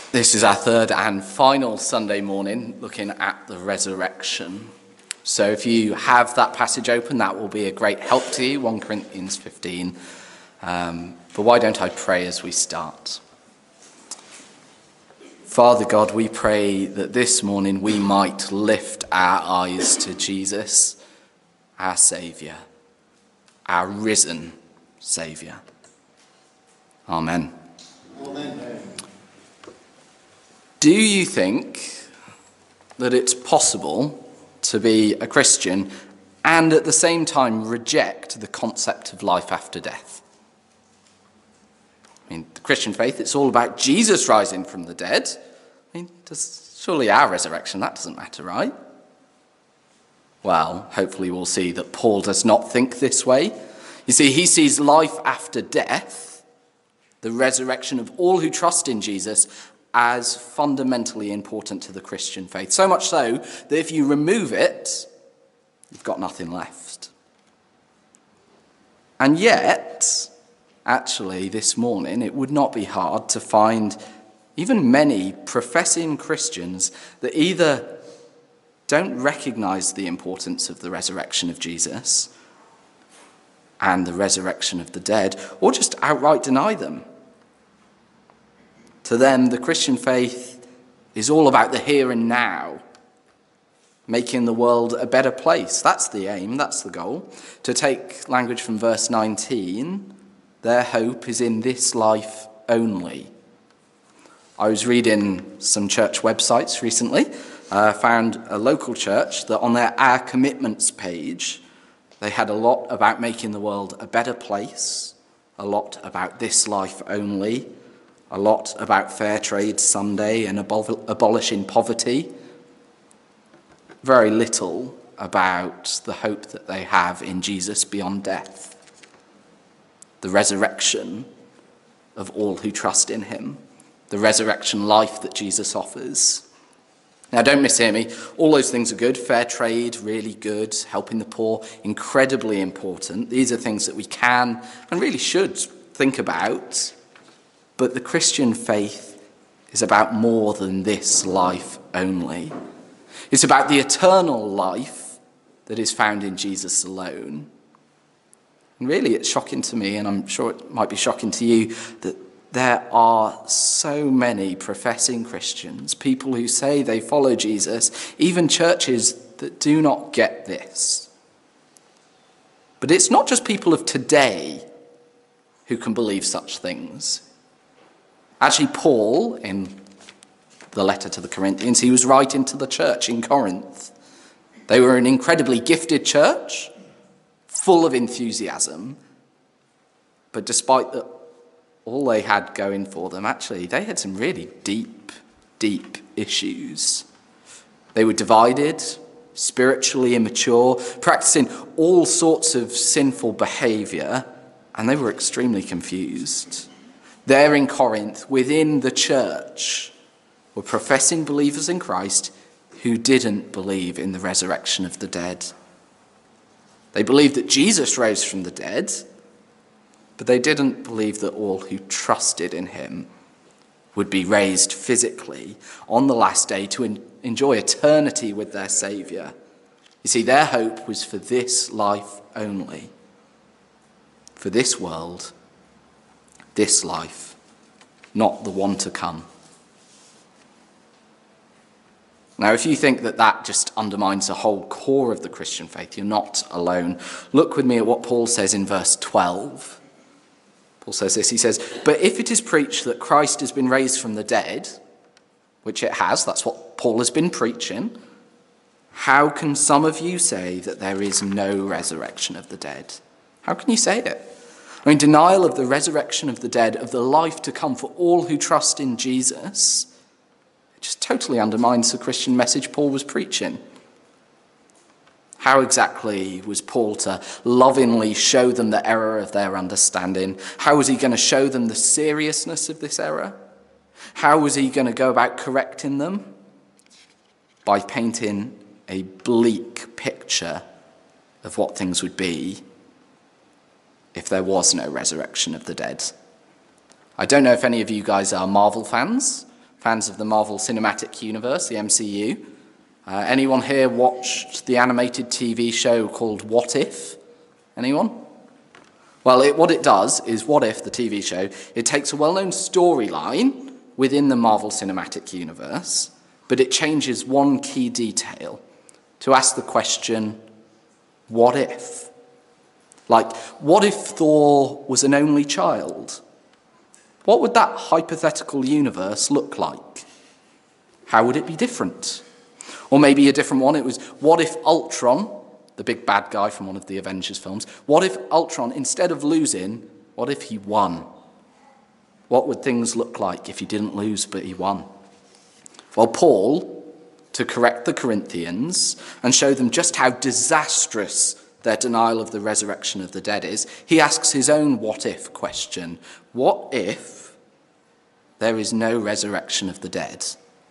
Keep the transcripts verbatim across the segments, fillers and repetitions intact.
This is our third and final Sunday morning looking at the resurrection. So if you have that passage open, that will be a great help to you, First Corinthians fifteen. Um, but why don't I pray as we start? Father God, we pray that this morning we might lift our eyes to Jesus, our Saviour, our risen Saviour. Amen. Amen. Do you think that it's possible to be a Christian and at the same time reject the concept of life after death? I mean, the Christian faith, it's all about Jesus rising from the dead. I mean, does, surely our resurrection, that doesn't matter, right? Well, hopefully we'll see that Paul does not think this way. You see, he sees life after death, the resurrection of all who trust in Jesus, as fundamentally important to the Christian faith. So much so that if you remove it, you've got nothing left. And yet, actually, this morning, it would not be hard to find even many professing Christians that either don't recognize the importance of the resurrection of Jesus and the resurrection of the dead, or just outright deny them. To them, the Christian faith is all about the here and now, making the world a better place. That's the aim, that's the goal. To take language from verse nineteen, their hope is in this life only. I was reading some church websites recently. I uh, found a local church that on their Our Commitments page, they had a lot about making the world a better place, a lot about this life only, a lot about Fair Trade Sunday and abol- abolishing poverty. Very little about the hope that they have in Jesus beyond death, the resurrection of all who trust in him, the resurrection life that Jesus offers. Now, don't mishear me. All those things are good. Fair trade, really good. Helping the poor, incredibly important. These are things that we can and really should think about. But the Christian faith is about more than this life only. It's about the eternal life that is found in Jesus alone. And really, it's shocking to me, and I'm sure it might be shocking to you, that there are so many professing Christians, people who say they follow Jesus, even churches that do not get this. But it's not just people of today who can believe such things. Actually, Paul, in the letter to the Corinthians, he was writing to the church in Corinth. They were an incredibly gifted church, full of enthusiasm, but despite the, all they had going for them, actually, they had some really deep, deep issues. They were divided, spiritually immature, practicing all sorts of sinful behavior, and they were extremely confused. There in Corinth, within the church, were professing believers in Christ who didn't believe in the resurrection of the dead. They believed that Jesus rose from the dead, but they didn't believe that all who trusted in him would be raised physically on the last day to en- enjoy eternity with their Saviour. You see, their hope was for this life only, for this world, this life, not the one to come. Now, if you think that that just undermines the whole core of the Christian faith, you're not alone. Look with me at what Paul says in verse twelve. Paul says this, he says, "But if it is preached that Christ has been raised from the dead," which it has, that's what Paul has been preaching, "how can some of you say that there is no resurrection of the dead?" How can you say it? I mean, denial of the resurrection of the dead, of the life to come for all who trust in Jesus, it just totally undermines the Christian message Paul was preaching. How exactly was Paul to lovingly show them the error of their understanding? How was he going to show them the seriousness of this error? How was he going to go about correcting them? By painting a bleak picture of what things would be if there was no resurrection of the dead. I don't know if any of you guys are Marvel fans, fans of the Marvel Cinematic Universe, the M C U. Uh, anyone here watched the animated T V show called What If? Anyone? Well, it, what it does is What If, the T V show, it takes a well-known storyline within the Marvel Cinematic Universe, but it changes one key detail to ask the question, what if? Like, what if Thor was an only child? What would that hypothetical universe look like? How would it be different? Or maybe a different one, it was, what if Ultron, the big bad guy from one of the Avengers films, what if Ultron, instead of losing, what if he won? What would things look like if he didn't lose but he won? Well, Paul, to correct the Corinthians and show them just how disastrous their denial of the resurrection of the dead is, he asks his own what-if question. What if there is no resurrection of the dead?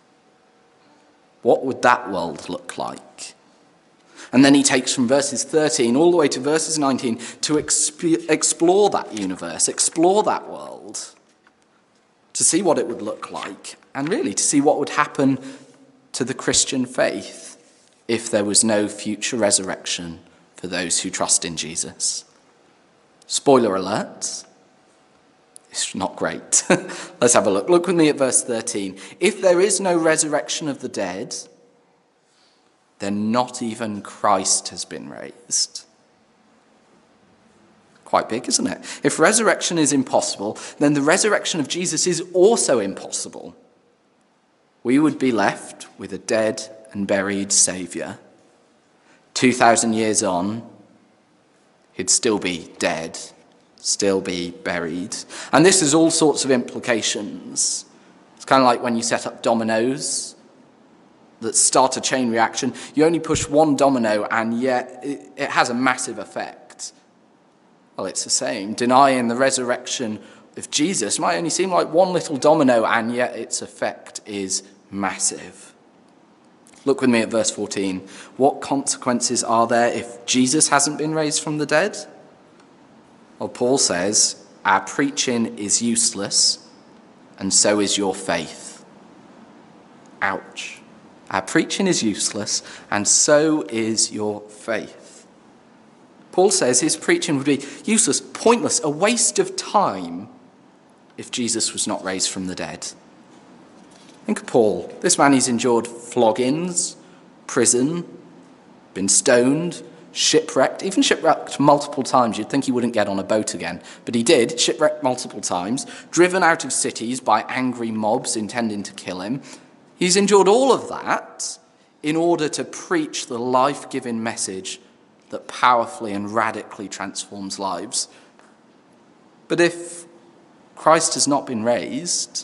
What would that world look like? And then he takes from verses thirteen all the way to verses nineteen to exp- explore that universe, explore that world, to see what it would look like, and really to see what would happen to the Christian faith if there was no future resurrection for those who trust in Jesus. Spoiler alert, it's not great. Let's have a look. Look with me at verse thirteen. If there is no resurrection of the dead, then not even Christ has been raised. Quite big, isn't it? If resurrection is impossible, then the resurrection of Jesus is also impossible. We would be left with a dead and buried Saviour. Two thousand years on, he'd still be dead, still be buried. And this has all sorts of implications. It's kind of like when you set up dominoes that start a chain reaction. You only push one domino and yet it, it has a massive effect. Well, it's the same. Denying the resurrection of Jesus might only seem like one little domino and yet its effect is massive. Look with me at verse fourteen. What consequences are there if Jesus hasn't been raised from the dead? Well, Paul says, our preaching is useless, and so is your faith. Ouch. Our preaching is useless, and so is your faith. Paul says his preaching would be useless, pointless, a waste of time if Jesus was not raised from the dead. Think of Paul. This man, he's endured floggings, prison, been stoned, shipwrecked, even shipwrecked multiple times. You'd think he wouldn't get on a boat again, but he did, shipwrecked multiple times, driven out of cities by angry mobs intending to kill him. He's endured all of that in order to preach the life-giving message that powerfully and radically transforms lives. But if Christ has not been raised,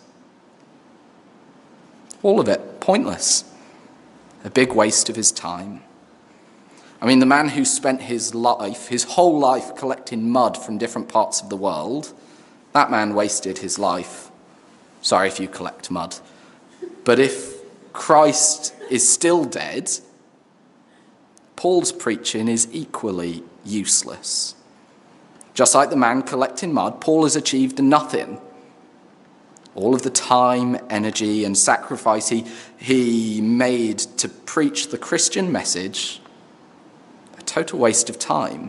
all of it, pointless. A big waste of his time. I mean, the man who spent his life, his whole life, collecting mud from different parts of the world, that man wasted his life. Sorry if you collect mud. But if Christ is still dead, Paul's preaching is equally useless. Just like the man collecting mud, Paul has achieved nothing. All of the time, energy, and sacrifice he, he made to preach the Christian message, a total waste of time.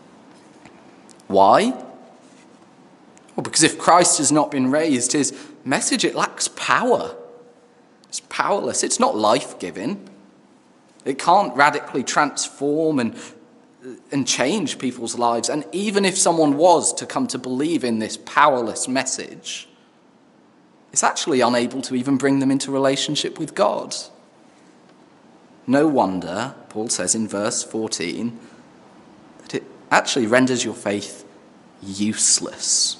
Why? Well, because if Christ has not been raised, his message, it lacks power. It's powerless. It's not life-giving. It can't radically transform and, and change people's lives. And even if someone was to come to believe in this powerless message, it's actually unable to even bring them into relationship with God. No wonder, Paul says in verse fourteen, that it actually renders your faith useless.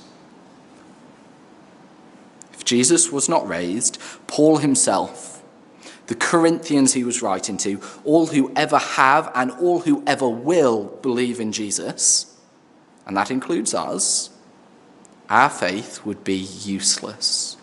If Jesus was not raised, Paul himself, the Corinthians he was writing to, all who ever have and all who ever will believe in Jesus, and that includes us, our faith would be useless.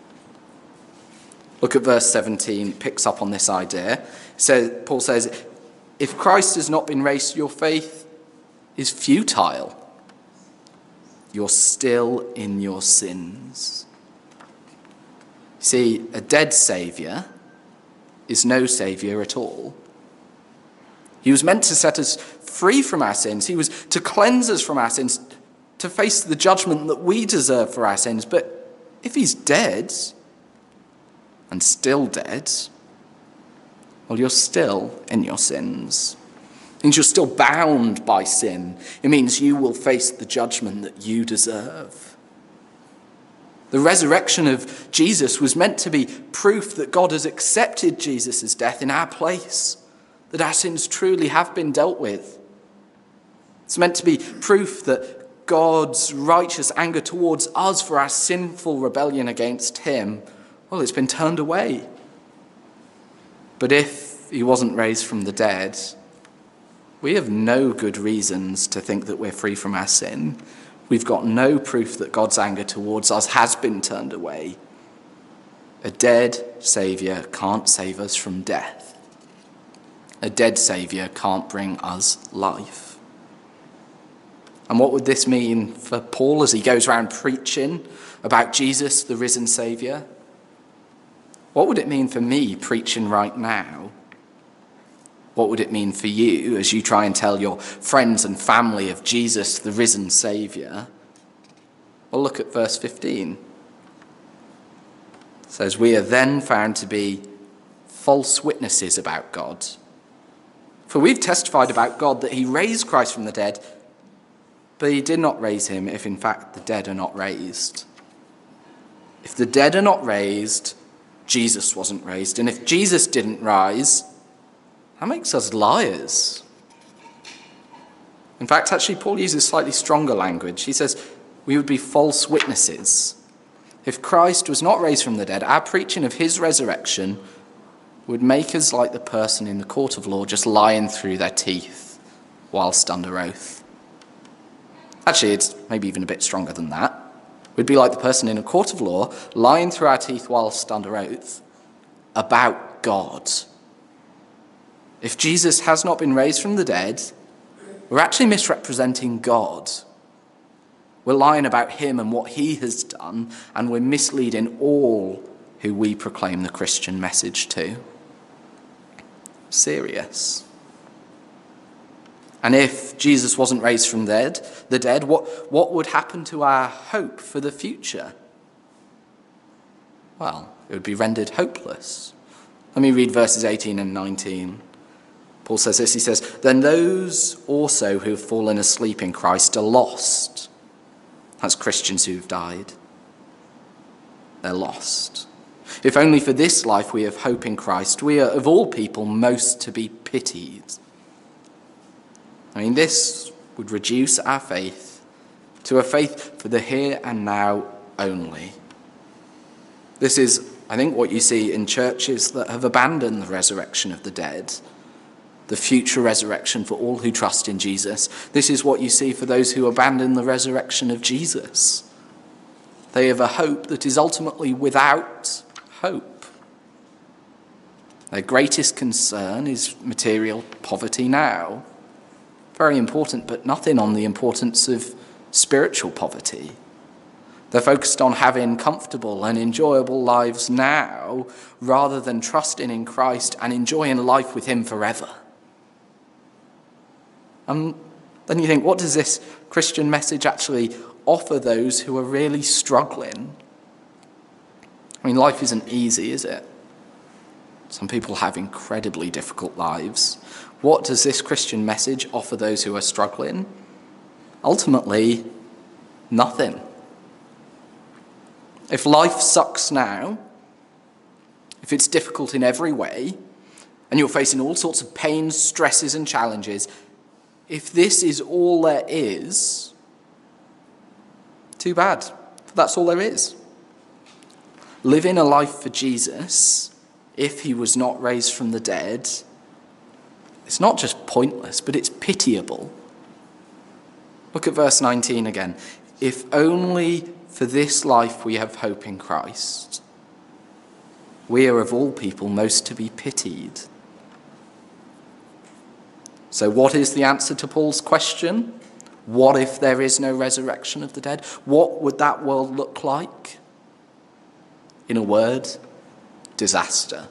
Look at verse seventeen, it picks up on this idea. So Paul says, if Christ has not been raised, your faith is futile. You're still in your sins. See, a dead saviour is no saviour at all. He was meant to set us free from our sins. He was to cleanse us from our sins, to face the judgment that we deserve for our sins. But if he's dead, and still dead, well, you're still in your sins. It means you're still bound by sin. It means you will face the judgment that you deserve. The resurrection of Jesus was meant to be proof that God has accepted Jesus' death in our place, that our sins truly have been dealt with. It's meant to be proof that God's righteous anger towards us for our sinful rebellion against him, well, it's been turned away. But if he wasn't raised from the dead, we have no good reasons to think that we're free from our sin. We've got no proof that God's anger towards us has been turned away. A dead saviour can't save us from death. A dead saviour can't bring us life. And what would this mean for Paul as he goes around preaching about Jesus, the risen saviour? What would it mean for me preaching right now? What would it mean for you as you try and tell your friends and family of Jesus, the risen saviour? Well, look at verse fifteen. It says, "We are then found to be false witnesses about God. For we've testified about God that he raised Christ from the dead, but he did not raise him if in fact the dead are not raised. If the dead are not raised, Jesus wasn't raised. And if Jesus didn't rise, that makes us liars." In fact, actually, Paul uses slightly stronger language. He says, we would be false witnesses. If Christ was not raised from the dead, our preaching of his resurrection would make us like the person in the court of law just lying through their teeth whilst under oath. Actually, it's maybe even a bit stronger than that. We'd be like the person in a court of law lying through our teeth whilst under oath about God. If Jesus has not been raised from the dead, we're actually misrepresenting God. We're lying about him and what he has done, and we're misleading all who we proclaim the Christian message to. Serious. And if Jesus wasn't raised from the dead, the dead, what, what would happen to our hope for the future? Well, it would be rendered hopeless. Let me read verses eighteen and nineteen. Paul says this, he says, "Then those also who have fallen asleep in Christ are lost." That's Christians who've died. They're lost. "If only for this life we have hope in Christ, we are of all people most to be pitied." I mean, this would reduce our faith to a faith for the here and now only. This is, I think, what you see in churches that have abandoned the resurrection of the dead, the future resurrection for all who trust in Jesus. This is what you see for those who abandon the resurrection of Jesus. They have a hope that is ultimately without hope. Their greatest concern is material poverty now. Very important, but nothing on the importance of spiritual poverty. They're focused on having comfortable and enjoyable lives now, rather than trusting in Christ and enjoying life with him forever. And then you think, what does this Christian message actually offer those who are really struggling? I mean, life isn't easy, is it? Some people have incredibly difficult lives. What does this Christian message offer those who are struggling? Ultimately, nothing. If life sucks now, if it's difficult in every way, and you're facing all sorts of pains, stresses, and challenges, if this is all there is, too bad. That's all there is. Living a life for Jesus, if he was not raised from the dead, it's not just pointless, but it's pitiable. Look at verse nineteen again. "If only for this life we have hope in Christ, we are of all people most to be pitied." So what is the answer to Paul's question? What if there is no resurrection of the dead? What would that world look like? In a word, disaster.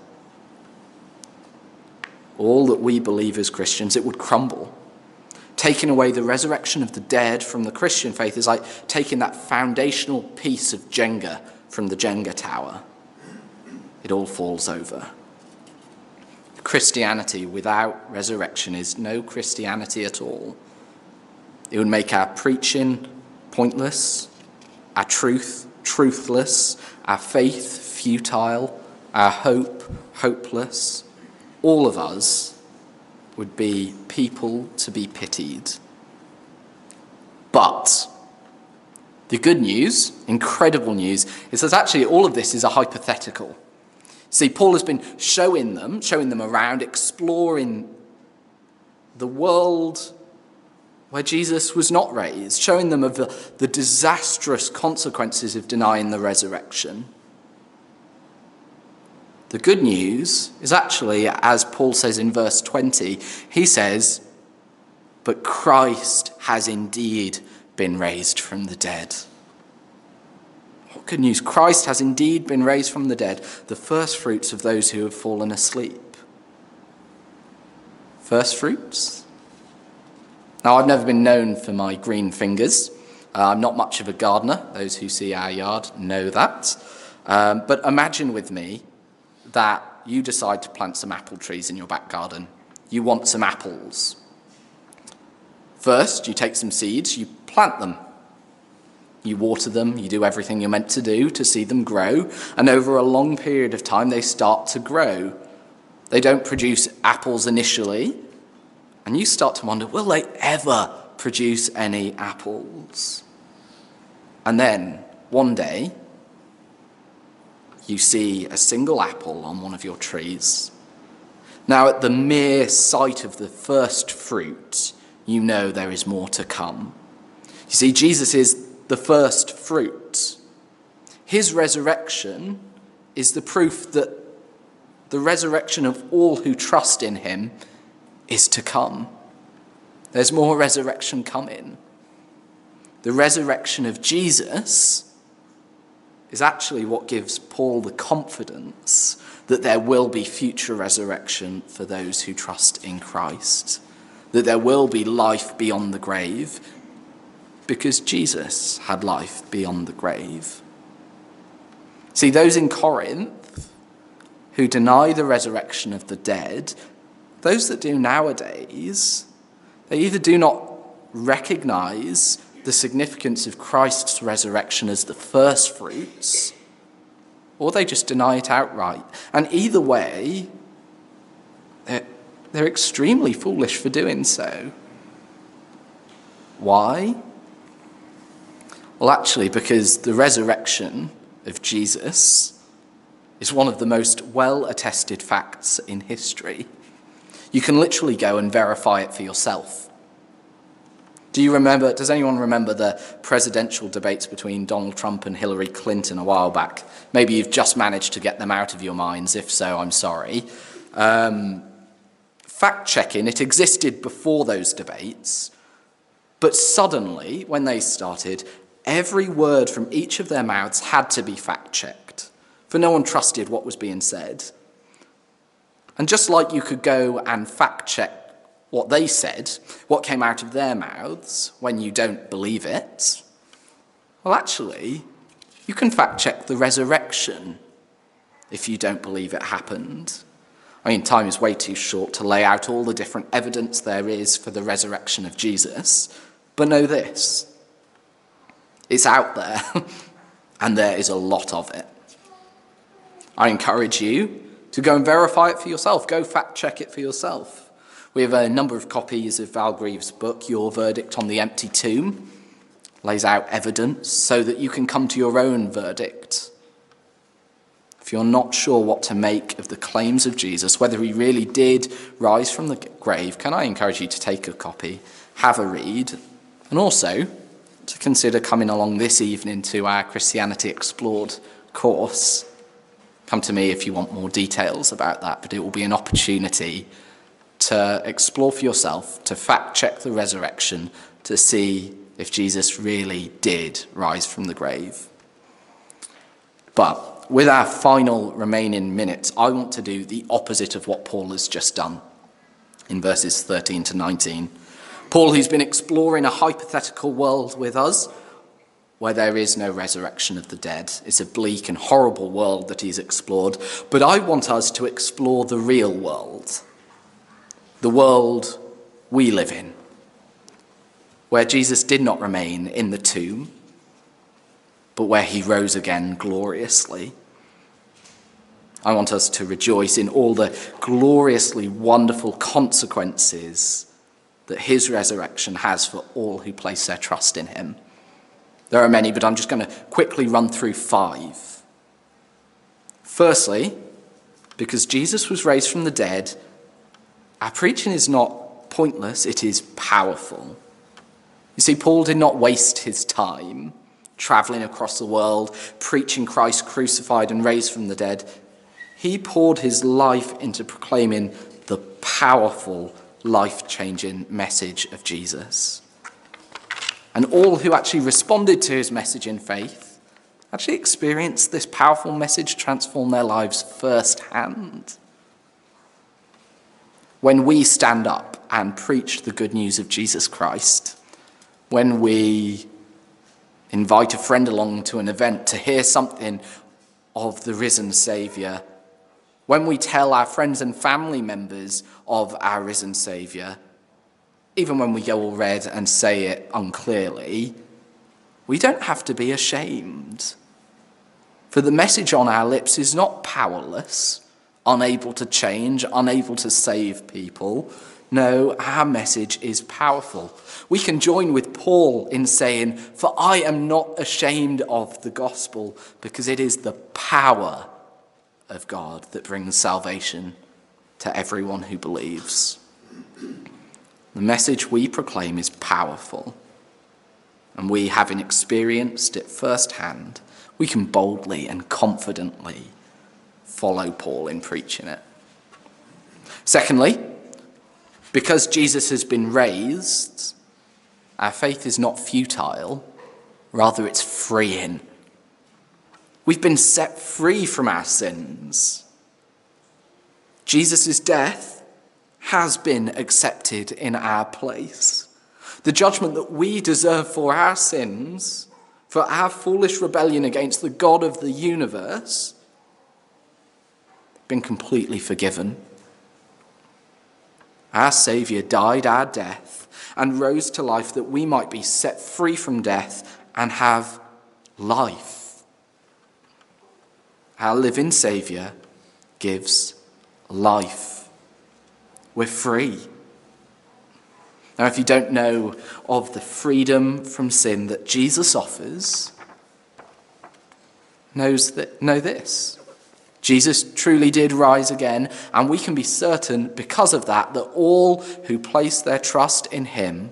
All that we believe as Christians, it would crumble. Taking away the resurrection of the dead from the Christian faith is like taking that foundational piece of Jenga from the Jenga tower. It all falls over. Christianity without resurrection is no Christianity at all. It would make our preaching pointless, our truth truthless, our faith futile, our hope hopeless. All of us would be people to be pitied. But the good news, incredible news, is that actually all of this is a hypothetical. See, Paul has been showing them, showing them around, exploring the world where Jesus was not raised, showing them of the, the disastrous consequences of denying the resurrection. The good news is actually, as Paul says in verse twenty, he says, but Christ has indeed been raised from the dead. What good news? Christ has indeed been raised from the dead, the first fruits of those who have fallen asleep. First fruits? Now, I've never been known for my green fingers. Uh, I'm not much of a gardener. Those who see our yard know that. Um, but imagine with me that you decide to plant some apple trees in your back garden. You want some apples. First, you take some seeds, you plant them. You water them, you do everything you're meant to do to see them grow, and over a long period of time they start to grow. They don't produce apples initially, and you start to wonder, will they ever produce any apples? And then, one day, you see a single apple on one of your trees. Now, at the mere sight of the first fruit, you know there is more to come. You see, Jesus is the first fruit. His resurrection is the proof that the resurrection of all who trust in him is to come. There's more resurrection coming. The resurrection of Jesus is actually what gives Paul the confidence that there will be future resurrection for those who trust in Christ, that there will be life beyond the grave, because Jesus had life beyond the grave. See, those in Corinth who deny the resurrection of the dead, those that do nowadays, they either do not recognize the significance of Christ's resurrection as the first fruits, or they just deny it outright. And either way, they're, they're extremely foolish for doing so. Why? Well, actually, because the resurrection of Jesus is one of the most well-attested facts in history. You can literally go and verify it for yourself. Do you remember, does anyone remember the presidential debates between Donald Trump and Hillary Clinton a while back? Maybe you've just managed to get them out of your minds. If so, I'm sorry. Um, fact-checking, it existed before those debates, but suddenly, when they started, every word from each of their mouths had to be fact-checked, for no one trusted what was being said. And just like you could go and fact-check what they said, what came out of their mouths, when you don't believe it, well, actually, you can fact-check the resurrection if you don't believe it happened. I mean, time is way too short to lay out all the different evidence there is for the resurrection of Jesus, but know this. It's out there, and there is a lot of it. I encourage you to go and verify it for yourself. Go fact-check it for yourself. We have a number of copies of Val Greaves' book, Your Verdict on the Empty Tomb. Lays out evidence so that you can come to your own verdict. If you're not sure what to make of the claims of Jesus, whether he really did rise from the grave, can I encourage you to take a copy, have a read, and also to consider coming along this evening to our Christianity Explored course. Come to me if you want more details about that, but it will be an opportunity to explore for yourself, to fact-check the resurrection, to see if Jesus really did rise from the grave. But with our final remaining minutes, I want to do the opposite of what Paul has just done in verses thirteen to nineteen. Paul, who's been exploring a hypothetical world with us where there is no resurrection of the dead. It's a bleak and horrible world that he's explored. But I want us to explore the real world, the world we live in, where Jesus did not remain in the tomb, but where he rose again gloriously. I want us to rejoice in all the gloriously wonderful consequences that his resurrection has for all who place their trust in him. There are many, but I'm just going to quickly run through five. Firstly, because Jesus was raised from the dead, our preaching is not pointless, it is powerful. You see, Paul did not waste his time traveling across the world, preaching Christ crucified and raised from the dead. He poured his life into proclaiming the powerful, life-changing message of Jesus. And all who actually responded to his message in faith actually experienced this powerful message transform their lives firsthand. When we stand up and preach the good news of Jesus Christ, when we invite a friend along to an event to hear something of the risen Saviour, when we tell our friends and family members of our risen Saviour, even when we go all red and say it unclearly, we don't have to be ashamed. For the message on our lips is not powerless, unable to change, unable to save people. No, our message is powerful. We can join with Paul in saying, "For I am not ashamed of the gospel, because it is the power of God that brings salvation to everyone who believes." The message we proclaim is powerful, and we, having experienced it firsthand, we can boldly and confidently follow Paul in preaching it. Secondly, because Jesus has been raised, our faith is not futile, rather it's freeing. We've been set free from our sins. Jesus' death has been accepted in our place. The judgment that we deserve for our sins, for our foolish rebellion against the God of the universe, been completely forgiven. Our Saviour died our death and rose to life that we might be set free from death and have life. Our living Saviour gives life. We're free. Now, if you don't know of the freedom from sin that Jesus offers, knows that, know this. Jesus truly did rise again, and we can be certain because of that, that all who place their trust in him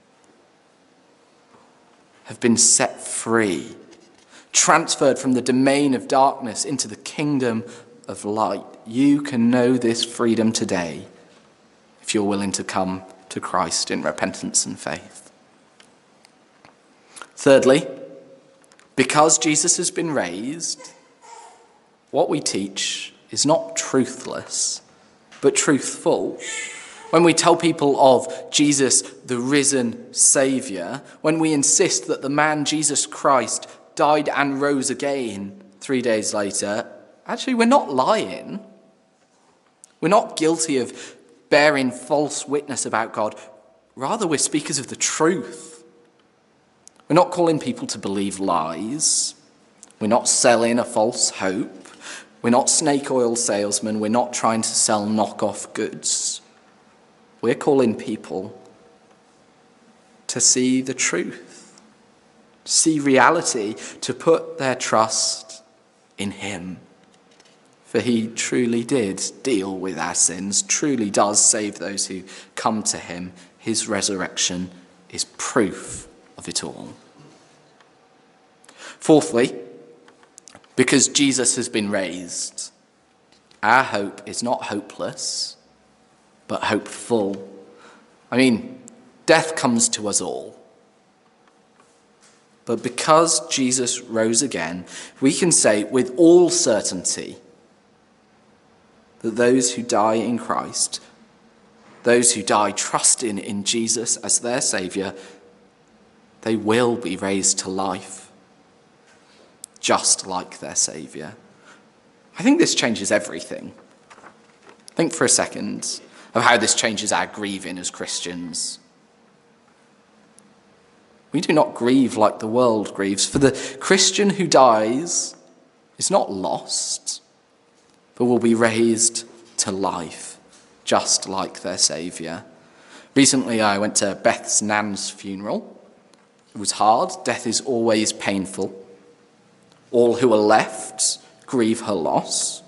have been set free, transferred from the domain of darkness into the kingdom of light. You can know this freedom today if you're willing to come to Christ in repentance and faith. Thirdly, because Jesus has been raised, what we teach is not truthless, but truthful. When we tell people of Jesus, the risen Saviour, when we insist that the man Jesus Christ died and rose again three days later, actually we're not lying. We're not guilty of bearing false witness about God. Rather, we're speakers of the truth. We're not calling people to believe lies. We're not selling a false hope. We're not snake oil salesmen. We're not trying to sell knockoff goods. We're calling people to see the truth, to see reality, to put their trust in him. For he truly did deal with our sins, truly does save those who come to him. His resurrection is proof of it all. Fourthly, because Jesus has been raised, our hope is not hopeless, but hopeful. I mean, death comes to us all. But because Jesus rose again, we can say with all certainty that those who die in Christ, those who die trusting in Jesus as their Saviour, they will be raised to life, just like their Saviour. I think this changes everything. Think for a second of how this changes our grieving as Christians. We do not grieve like the world grieves, for the Christian who dies is not lost, but will be raised to life, just like their Saviour. Recently, I went to Beth's nan's funeral. It was hard. Death is always painful. All who are left grieve her loss.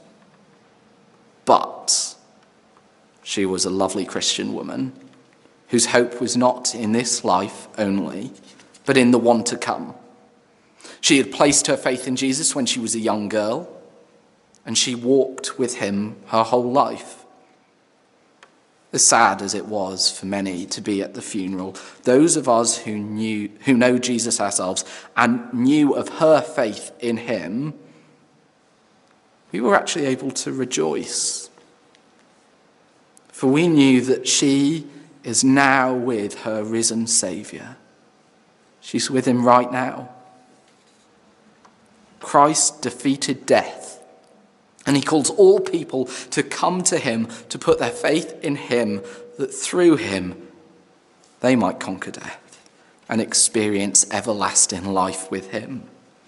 But she was a lovely Christian woman whose hope was not in this life only, but in the one to come. She had placed her faith in Jesus when she was a young girl, and she walked with him her whole life. As sad as it was for many to be at the funeral, those of us who knew, who know Jesus ourselves and knew of her faith in him, we were actually able to rejoice. For we knew that she is now with her risen Saviour. She's with him right now. Christ defeated death, and he calls all people to come to him, to put their faith in him, that through him they might conquer death and experience everlasting life with him.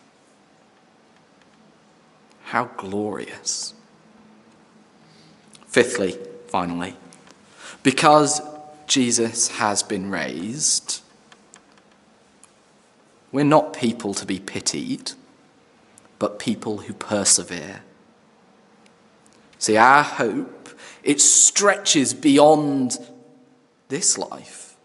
How glorious. Fifthly, finally, because Jesus has been raised, we're not people to be pitied, but people who persevere. See, our hope, it stretches beyond this life.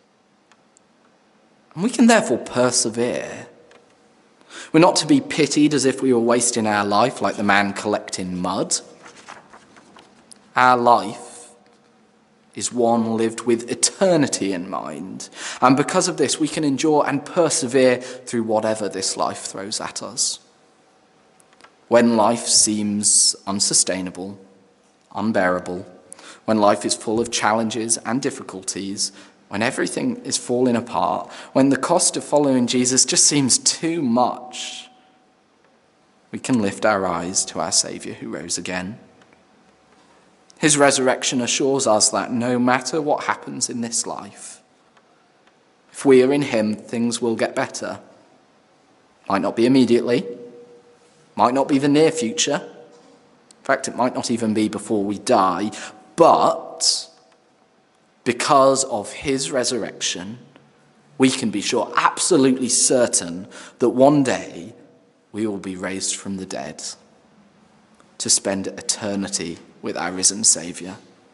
And we can therefore persevere. We're not to be pitied as if we were wasting our life like the man collecting mud. Our life is one lived with eternity in mind. And because of this, we can endure and persevere through whatever this life throws at us. When life seems unsustainable, unbearable, when life is full of challenges and difficulties, when everything is falling apart, when the cost of following Jesus just seems too much, we can lift our eyes to our Saviour who rose again. His resurrection assures us that no matter what happens in this life, if we are in him, things will get better. Might not be immediately, might not be the near future. In fact, it might not even be before we die, but because of his resurrection, we can be sure, absolutely certain, that one day we will be raised from the dead to spend eternity with our risen Saviour.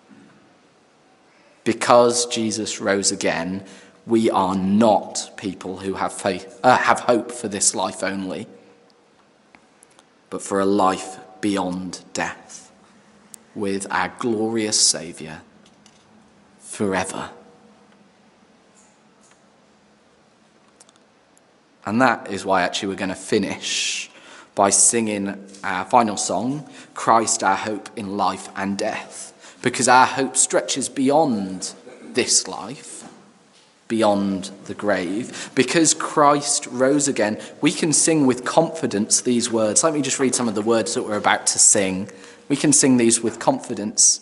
Because Jesus rose again, we are not people who have faith, uh, have hope for this life only, but for a life beyond death, with our glorious Saviour forever. And that is why actually we're going to finish by singing our final song, Christ our hope in life and death, because our hope stretches beyond this life, beyond the grave. Because Christ rose again, we can sing with confidence these words. Let me just read some of the words that we're about to sing. We can sing these with confidence.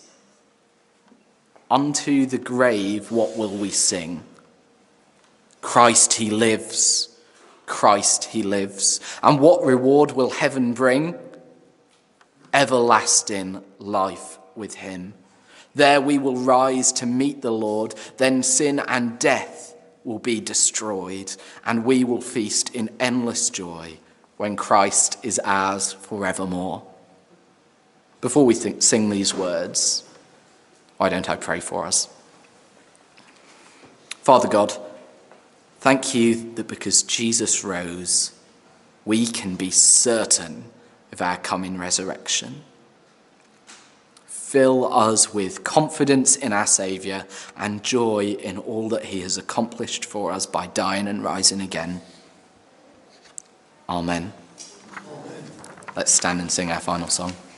Unto the grave, what will we sing? Christ he lives. Christ he lives. And what reward will heaven bring? Everlasting life with him. There we will rise to meet the Lord. Then sin and death will be destroyed, and we will feast in endless joy when Christ is ours forevermore. Before we think, sing these words, why don't I pray for us? Father God, thank you that because Jesus rose, we can be certain of our coming resurrection. Fill us with confidence in our Saviour and joy in all that he has accomplished for us by dying and rising again. Amen. Let's stand and sing our final song.